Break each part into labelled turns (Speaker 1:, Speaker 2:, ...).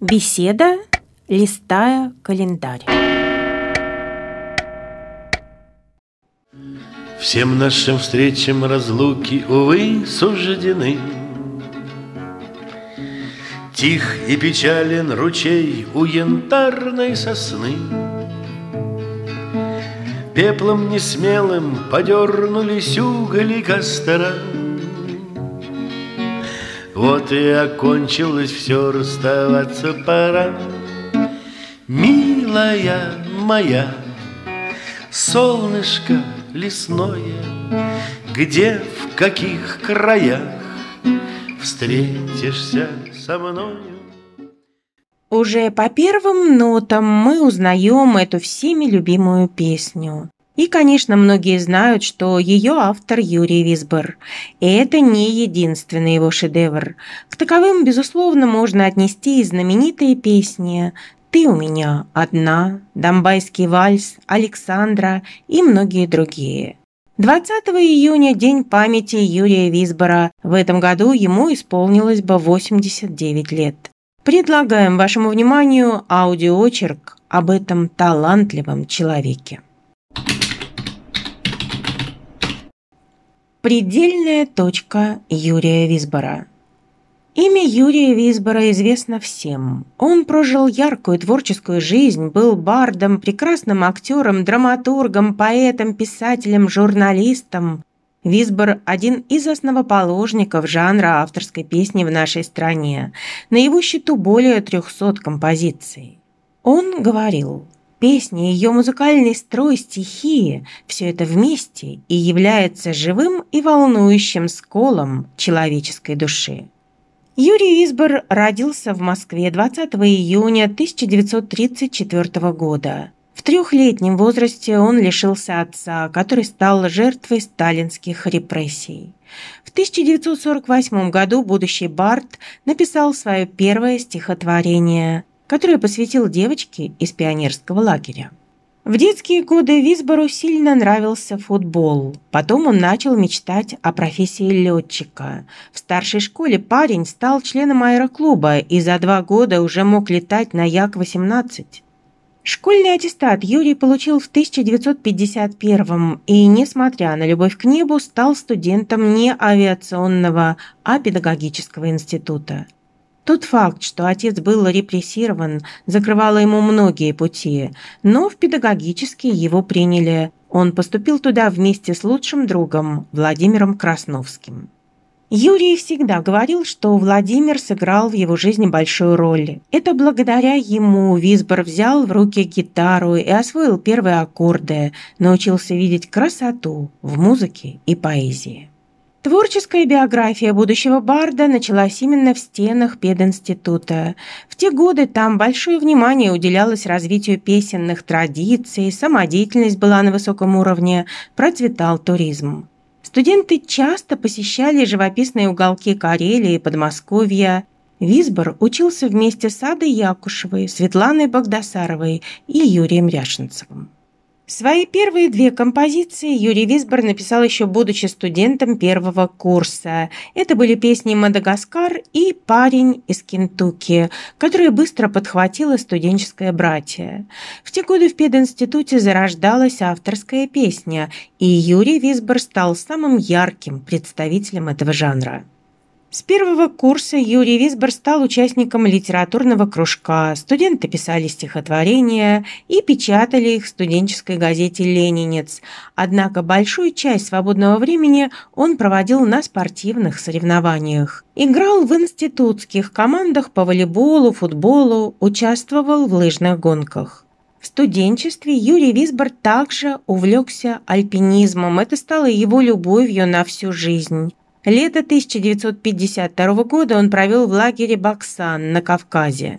Speaker 1: Беседа, листая календарь.
Speaker 2: Всем нашим встречам разлуки, увы, суждены. Тих и печален ручей у янтарной сосны. Пеплом несмелым подернулись угли костра. Вот и окончилось все, расставаться пора. Милая моя, солнышко лесное, где, в каких краях встретишься со мною?
Speaker 1: Уже по первым нотам мы узнаем эту всеми любимую песню. И, конечно, многие знают, что ее автор Юрий Висбор. И это не единственный его шедевр. К таковым, безусловно, можно отнести и знаменитые песни «Ты у меня одна», «Донбайский вальс», «Александра» и многие другие. 20 июня – день памяти Юрия Висбора. В этом году ему исполнилось бы 89 лет. Предлагаем вашему вниманию аудиоочерк об этом талантливом человеке. Предельная точка Юрия Висбора. Имя Юрия Висбора известно всем. Он прожил яркую творческую жизнь, был бардом, прекрасным актером, драматургом, поэтом, писателем, журналистом. Висбор – один из основоположников жанра авторской песни в нашей стране. На его счету более 300 композиций. Он говорил: песня, ее музыкальный строй, стихи – все это вместе и является живым и волнующим сколом человеческой души. Юрий Висбор родился в Москве 20 июня 1934 года. В 3-летнем возрасте он лишился отца, который стал жертвой сталинских репрессий. В 1948 году будущий бард написал свое первое стихотворение, которое посвятил девочке из пионерского лагеря. В детские годы Висбору сильно нравился футбол. Потом он начал мечтать о профессии летчика. В старшей школе парень стал членом аэроклуба и за 2 года уже мог летать на Як-18. Школьный аттестат Юрий получил в 1951 и, несмотря на любовь к небу, стал студентом не авиационного, а педагогического института. Тот факт, что отец был репрессирован, закрывало ему многие пути, но в педагогический его приняли. Он поступил туда вместе с лучшим другом Владимиром Красновским. Юрий всегда говорил, что Владимир сыграл в его жизни большую роль. Это благодаря ему Висбор взял в руки гитару и освоил первые аккорды, научился видеть красоту в музыке и поэзии. Творческая биография будущего барда началась именно в стенах пединститута. В те годы там большое внимание уделялось развитию песенных традиций, самодеятельность была на высоком уровне, процветал туризм. Студенты часто посещали живописные уголки Карелии и Подмосковья. Висбор учился вместе с Адой Якушевой, Светланой Багдасаровой и Юрием Ряшенцевым. Свои первые 2 композиции Юрий Висбор написал еще будучи студентом 1-го курса. Это были песни «Мадагаскар» и «Парень из Кентукки», которые быстро подхватило студенческое братье. В те годы в пединституте зарождалась авторская песня, и Юрий Висбор стал самым ярким представителем этого жанра. С 1-го курса Юрий Висбор стал участником литературного кружка. Студенты писали стихотворения и печатали их в студенческой газете «Ленинец». Однако большую часть свободного времени он проводил на спортивных соревнованиях. Играл в институтских командах по волейболу, футболу, участвовал в лыжных гонках. В студенчестве Юрий Висбор также увлекся альпинизмом. Это стало его любовью на всю жизнь. Лето 1952 года он провел в лагере Баксан на Кавказе.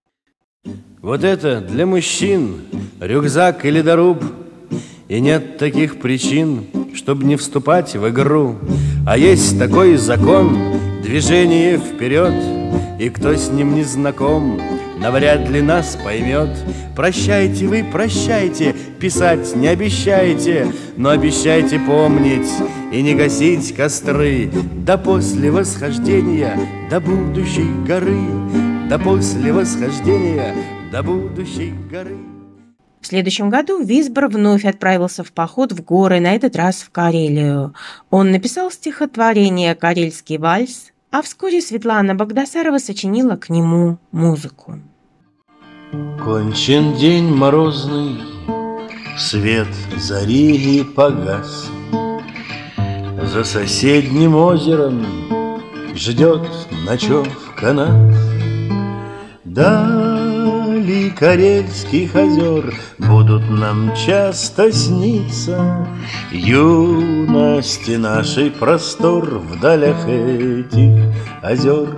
Speaker 2: Вот это для мужчин рюкзак или доруб, и нет таких причин, чтобы не вступать в игру. А есть такой закон — движение вперед, и кто с ним не знаком, навряд ли нас поймет. Прощайте вы, прощайте, писать не обещайте, но обещайте помнить и не гасить костры до после восхождения до будущей горы. да после восхождения до будущей горы.
Speaker 1: В следующем году Висбор вновь отправился в поход в горы, на этот раз в Карелию. Он написал стихотворение «Карельский вальс», а вскоре Светлана Багдасарова сочинила к нему музыку.
Speaker 3: Кончен день морозный, свет зари погас. За соседним озером ждет ночевка нас. Дали Карельских озер будут нам часто сниться, юности нашей простор в далях этих озер.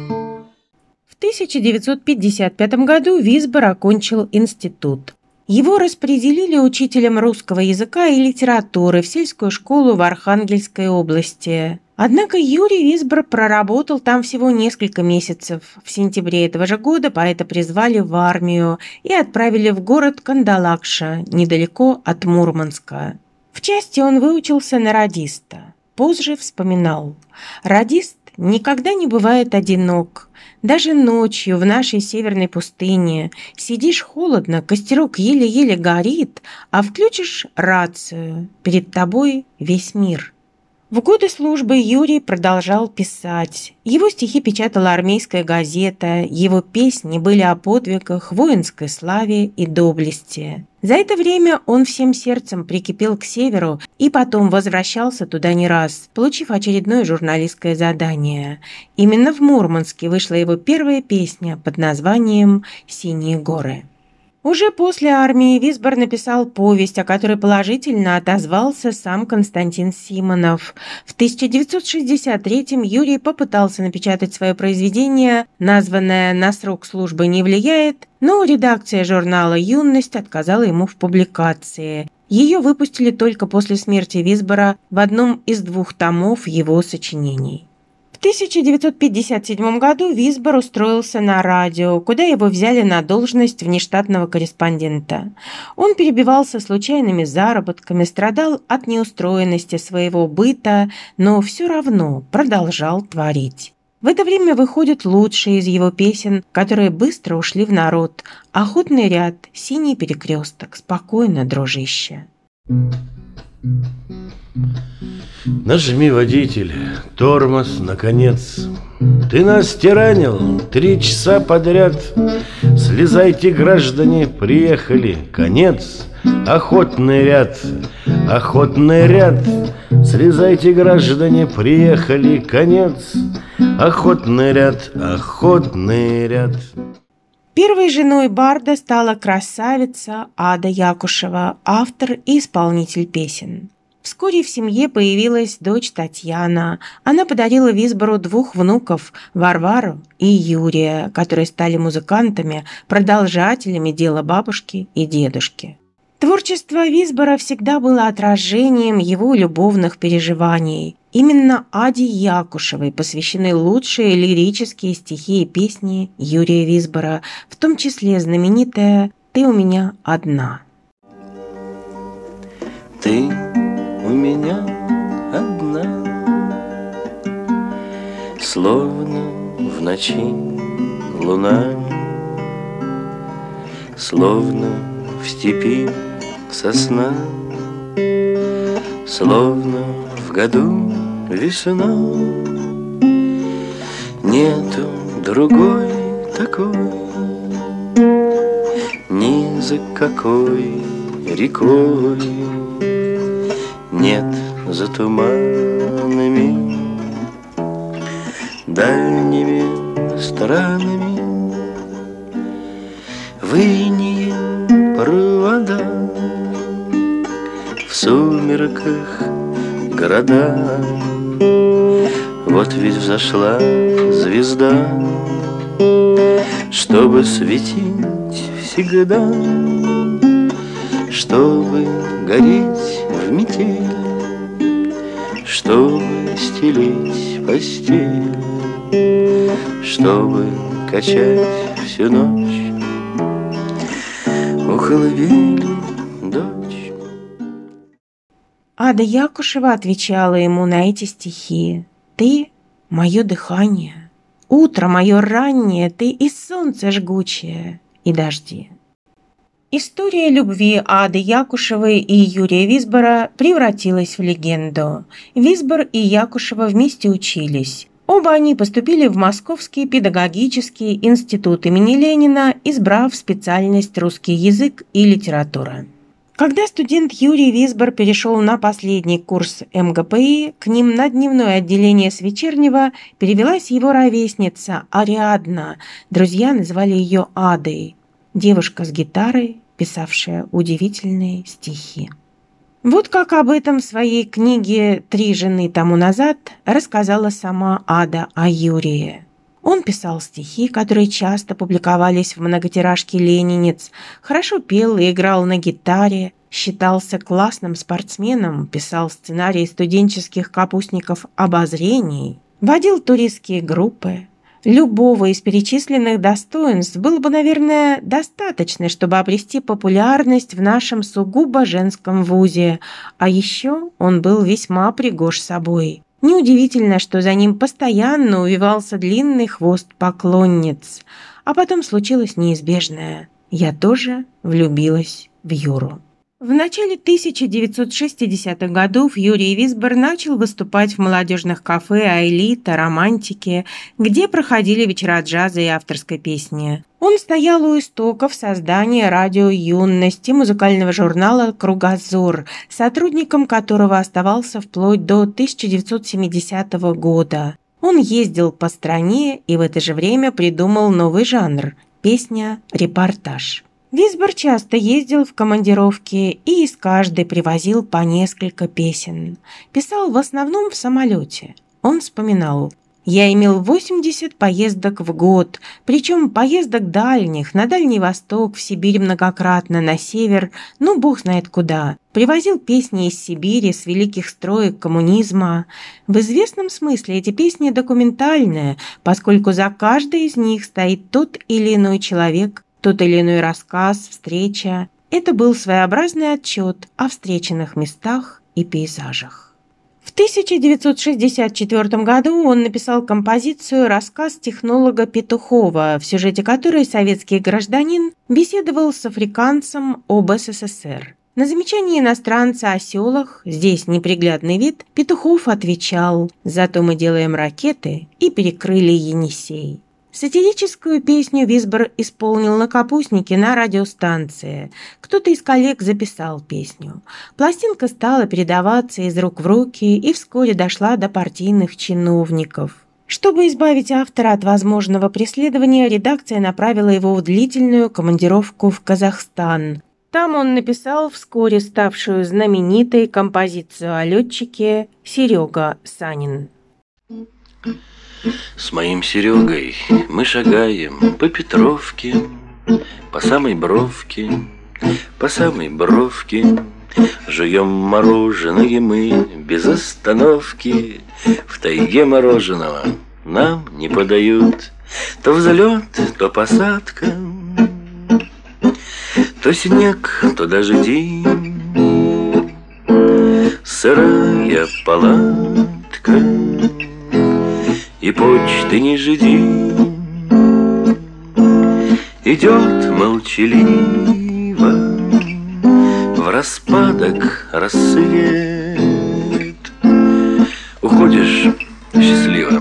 Speaker 1: В 1955 году Висбор окончил институт. Его распределили учителем русского языка и литературы в сельскую школу в Архангельской области. Однако Юрий Висбор проработал там всего несколько месяцев. В сентябре этого же года поэта призвали в армию и отправили в город Кандалакша, недалеко от Мурманска. В части он выучился на радиста. Позже вспоминал: «Радист никогда не бывает одинок. Даже ночью в нашей северной пустыне сидишь холодно, костерок еле-еле горит, а включишь рацию, перед тобой весь мир». В годы службы Юрий продолжал писать. Его стихи печатала армейская газета, его песни были о подвигах, воинской славе и доблести. За это время он всем сердцем прикипел к северу и потом возвращался туда не раз, получив очередное журналистское задание. Именно в Мурманске вышла его первая песня под названием «Синие горы». Уже после армии Висбор написал повесть, о которой положительно отозвался сам Константин Симонов. В 1963-м Юрий попытался напечатать свое произведение, названное «На срок службы не влияет», но редакция журнала «Юность» отказала ему в публикации. Ее выпустили только после смерти Висбора в одном из 2 томов его сочинений. В 1957 году Висбор устроился на радио, куда его взяли на должность внештатного корреспондента. Он перебивался случайными заработками, страдал от неустроенности своего быта, но все равно продолжал творить. В это время выходят лучшие из его песен, которые быстро ушли в народ. «Охотный ряд», «Синий перекресток», «Спокойно, дружище».
Speaker 3: Нажми, водитель, тормоз, наконец. Ты нас тиранил 3 часа подряд. Слезайте, граждане, приехали, конец. Охотный ряд, охотный ряд. Слезайте, граждане, приехали, конец. Охотный ряд, охотный ряд.
Speaker 1: Первой женой барда стала красавица Ада Якушева, автор и исполнитель песен. Вскоре в семье появилась дочь Татьяна. Она подарила Висбору 2 внуков, Варвару и Юрия, которые стали музыкантами, продолжателями дела бабушки и дедушки. Творчество Висбора всегда было отражением его любовных переживаний. Именно Аде Якушевой посвящены лучшие лирические стихи и песни Юрия Висбора, в том числе знаменитая «Ты у меня одна».
Speaker 3: Ты у меня одна, словно в ночи луна, словно в степи сосна, словно в году весна. Нету другой такой, ни за какой рекой. Нет за туманами, дальними странами, в инее провода, в сумерках города. Вот ведь взошла звезда, чтобы светить всегда, чтобы гореть в метель, чтобы стелить постель, чтобы качать всю ночь у колыбели дочь.
Speaker 1: Ада Якушева отвечала ему на эти стихи: «Ты – мое дыхание, Утро мое раннее, ты и солнце жгучее, и дожди. История любви Ады Якушевой и Юрия Висбора превратилась в легенду. Висбор и Якушева вместе учились. Оба они поступили в Московский педагогический институт имени Ленина, избрав специальность русский язык и литература. Когда студент Юрий Висбор перешел на последний курс МГПИ, к ним на дневное отделение с вечернего перевелась его ровесница Ариадна. Друзья называли ее Адой. Девушка с гитарой, писавшая удивительные стихи. Вот как об этом в своей книге «Три жены тому назад» рассказала сама Ада о Юрии. Он писал стихи, которые часто публиковались в многотиражке «Ленинец», хорошо пел и играл на гитаре, считался классным спортсменом, писал сценарии студенческих капустников обозрений, водил туристские группы. Любого из перечисленных достоинств было бы, наверное, достаточно, чтобы обрести популярность в нашем сугубо женском вузе, а еще он был весьма пригож собой. Неудивительно, что за ним постоянно увивался длинный хвост поклонниц. А потом случилось неизбежное. Я тоже влюбилась в Юру. В начале 1960-х годов Юрий Висбор начал выступать в молодежных кафе «Аэлита», «Романтики», где проходили вечера джаза и авторской песни. Он стоял у истоков создания радио «Юность» и музыкального журнала «Кругозор», сотрудником которого оставался вплоть до 1970 года. Он ездил по стране и в это же время придумал новый жанр – песня-репортаж. Висбор часто ездил в командировки и из каждой привозил по несколько песен. Писал в основном в самолете. Он вспоминал: «Я имел 80 поездок в год, причем поездок дальних, на Дальний Восток, в Сибирь многократно, на север, ну бог знает куда. Привозил песни из Сибири, с великих строек коммунизма. В известном смысле эти песни документальные, поскольку за каждой из них стоит тот или иной человек, тот или иной рассказ, встреча. Это был своеобразный отчет о встреченных местах и пейзажах». В 1964 году он написал композицию «Рассказ технолога Петухова», в сюжете которой советский гражданин беседовал с африканцем об СССР. На замечание иностранца о селах, здесь неприглядный вид, Петухов отвечал: «Зато мы делаем ракеты и перекрыли Енисей». Сатирическую песню Висбор исполнил на «Капустнике» на радиостанции. Кто-то из коллег записал песню. Пластинка стала передаваться из рук в руки и вскоре дошла до партийных чиновников. Чтобы избавить автора от возможного преследования, редакция направила его в длительную командировку в Казахстан. Там он написал вскоре ставшую знаменитой композицию о летчике «Серега Санин».
Speaker 3: С моим Серегой мы шагаем по Петровке, по самой бровке, по самой бровке. Жуем мороженое мы без остановки. В тайге мороженого нам не подают. То взлет, то посадка, то снег, то дожди. Сырая палатка, и почты не жди. Идет молчаливо в распадок рассвет. Уходишь счастливо,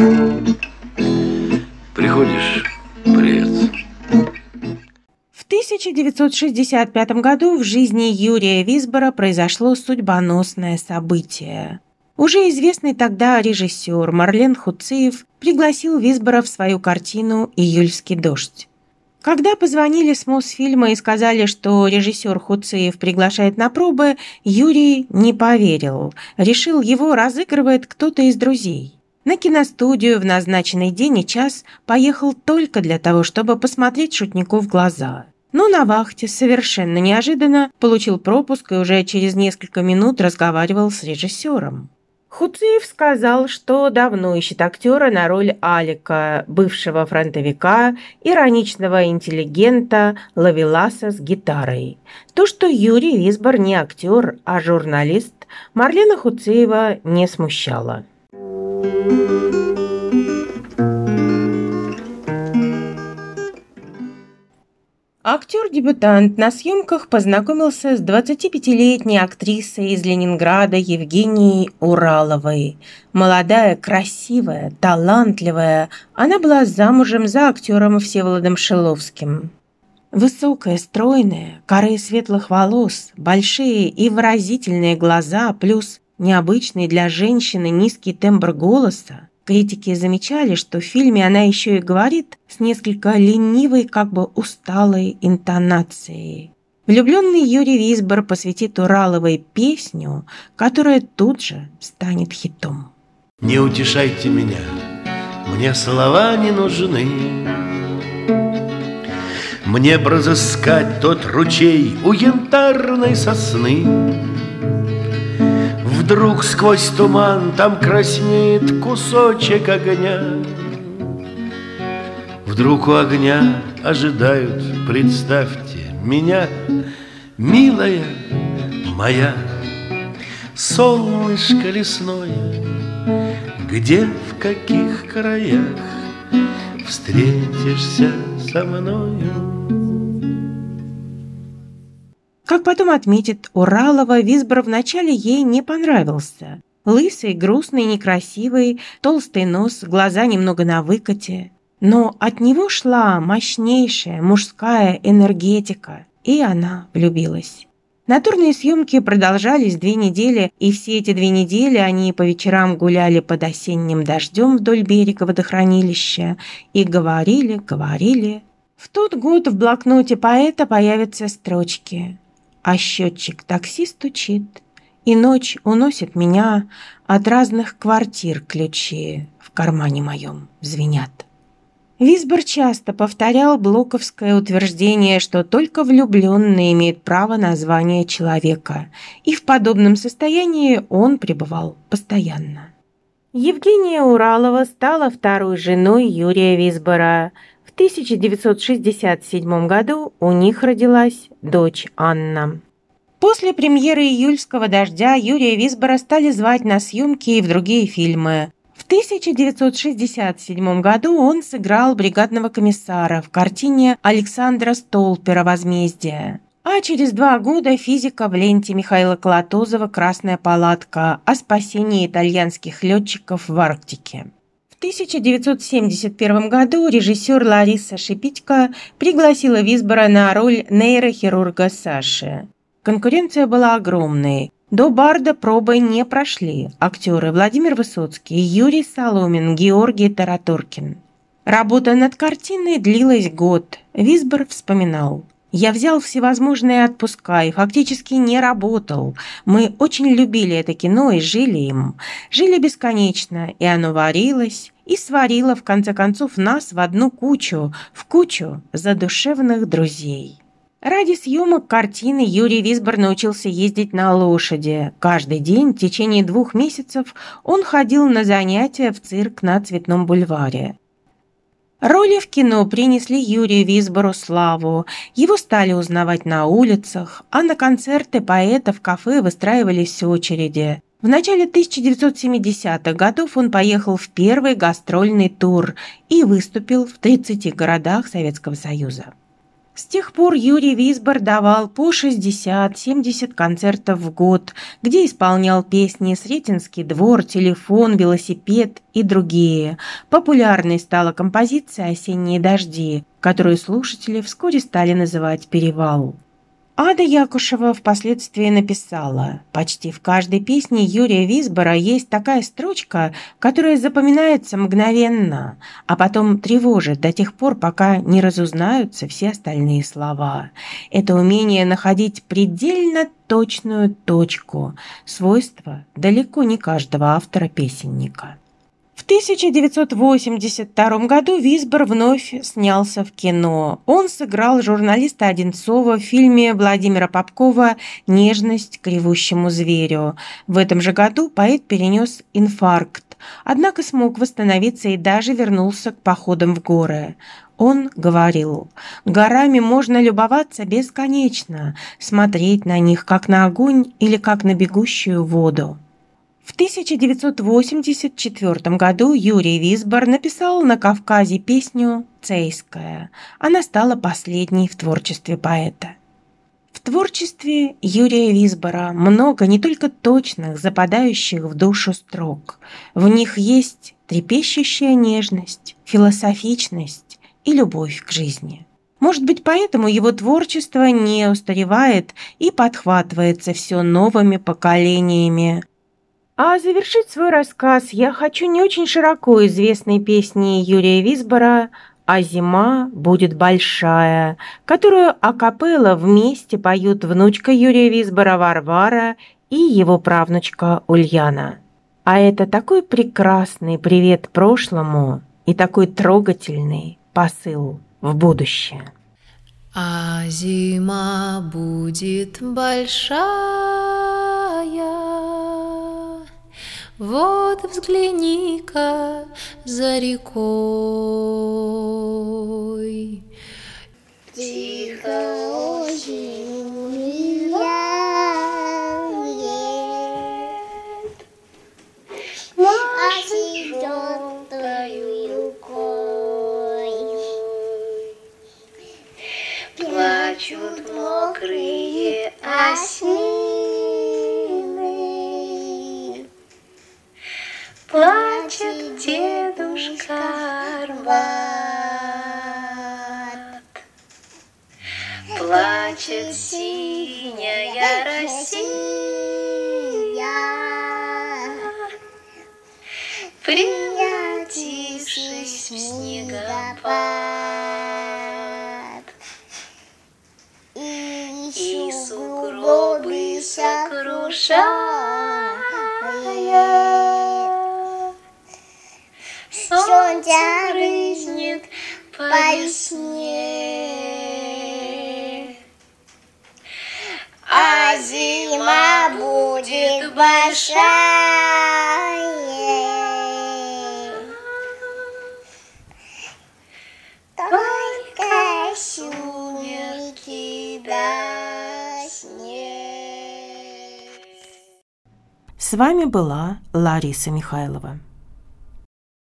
Speaker 3: приходишь привет.
Speaker 1: В 1965 году в жизни Юрия Висбора произошло судьбоносное событие. Уже известный тогда режиссер Марлен Хуциев пригласил Висбора в свою картину «Июльский дождь». Когда позвонили с Мосфильма и сказали, что режиссер Хуциев приглашает на пробы, Юрий не поверил. Решил, его разыгрывает кто-то из друзей. На киностудию в назначенный день и час поехал только для того, чтобы посмотреть шутнику в глаза. Но на вахте совершенно неожиданно получил пропуск и уже через несколько минут разговаривал с режиссером. Хуциев сказал, что давно ищет актера на роль Алика, бывшего фронтовика, ироничного интеллигента, ловеласа с гитарой. То, что Юрий Висбор не актер, а журналист, Марлена Хуциева не смущало. Актер-дебютант на съемках познакомился с 25-летней актрисой из Ленинграда Евгенией Ураловой. Молодая, красивая, талантливая, она была замужем за актером Всеволодом Шиловским. Высокая, стройная, каре светлых волос, большие и выразительные глаза, плюс необычный для женщины низкий тембр голоса. Критики замечали, что в фильме она еще и говорит с несколько ленивой, как бы усталой интонацией. Влюбленный Юрий Висбор посвятит Ураловой песню, которая тут же станет хитом.
Speaker 2: Не утешайте меня, мне слова не нужны. Мне б разыскать тот ручей у янтарной сосны. Вдруг сквозь туман там краснеет кусочек огня. Вдруг у огня ожидают, представьте, меня, милая моя, солнышко лесное, где, в каких краях встретишься со мною.
Speaker 1: Как потом отметит Уралова, Висбор вначале ей не понравился. Лысый, грустный, некрасивый, толстый нос, глаза немного на выкате. Но от него шла мощнейшая мужская энергетика, и она влюбилась. Натурные съемки продолжались 2 недели, и все эти 2 недели они по вечерам гуляли под осенним дождем вдоль берега водохранилища и говорили. В тот год в блокноте поэта появятся строчки: «А счетчик такси стучит, и ночь уносит меня, от разных квартир ключи в кармане моем звенят». Висбор часто повторял блоковское утверждение, что только влюбленный имеет право на звание человека, и в подобном состоянии он пребывал постоянно. Евгения Уралова стала второй женой Юрия Висбора. В 1967 году у них родилась дочь Анна. После премьеры «Июльского дождя» Юрия Висбора стали звать на съемки и в другие фильмы. В 1967 году он сыграл бригадного комиссара в картине Александра Столпера «Возмездие». А через 2 года физика в ленте Михаила Колотозова «Красная палатка» о спасении итальянских летчиков в Арктике. В 1971 году режиссер Лариса Шипитько пригласила Висбора на роль нейрохирурга Саши. Конкуренция была огромной. До Барда пробы не прошли актеры Владимир Высоцкий, Юрий Соломин, Георгий Тараторкин. Работа над картиной длилась год. Висбор вспоминал: «Я взял всевозможные отпуска и фактически не работал. Мы очень любили это кино и жили им. Жили бесконечно, и оно варилось и сварило, в конце концов, нас в одну кучу, в кучу задушевных друзей». Ради съемок картины Юрий Висбор научился ездить на лошади. Каждый день в течение 2 месяцев он ходил на занятия в цирк на Цветном бульваре. Роли в кино принесли Юрию Висбору славу. Его стали узнавать на улицах, а на концерты поэта в кафе выстраивались очереди. В начале 1970-х годов он поехал в первый гастрольный тур и выступил в 30 городах Советского Союза. С тех пор Юрий Висбор давал по 60-70 концертов в год, где исполнял песни «Сретенский двор», «Телефон», «Велосипед» и другие. Популярной стала композиция «Осенние дожди», которую слушатели вскоре стали называть «Перевал». Ада Якушева впоследствии написала: «Почти в каждой песне Юрия Висбора есть такая строчка, которая запоминается мгновенно, а потом тревожит до тех пор, пока не разузнаются все остальные слова. Это умение находить предельно точную точку, свойство далеко не каждого автора-песенника». В 1982 году Висбор вновь снялся в кино. Он сыграл журналиста Одинцова в фильме Владимира Попкова «Нежность к ревущему зверю». В этом же году поэт перенес инфаркт, однако смог восстановиться и даже вернулся к походам в горы. Он говорил: «Горами можно любоваться бесконечно, смотреть на них как на огонь или как на бегущую воду». В В 1984 году Юрий Визбор написал на Кавказе песню «Цейская». Она стала последней в творчестве поэта. В творчестве Юрия Визбора много не только точных, западающих в душу строк. В них есть трепещущая нежность, философичность и любовь к жизни. Может быть, поэтому его творчество не устаревает и подхватывается все новыми поколениями. А завершить свой рассказ я хочу не очень широко известной песней Юрия Визбора «А зима будет большая», которую акапелла вместе поют внучка Юрия Визбора Варвара и его правнучка Ульяна. А это такой прекрасный привет прошлому и такой трогательный посыл в будущее.
Speaker 4: А зима будет большая, вот взгляни-ка за рекой.
Speaker 5: Тихо очень гуляет, машет желтой рукой. Плачут мокрые осины, плачет дедушка Арбат, плачет синяя Россия, превратившись в снегопад. И сугробы сокрушая, солнце рызнет по весне, а зима будет большая. Только сумерки да снег.
Speaker 1: С вами была Лариса Михайлова.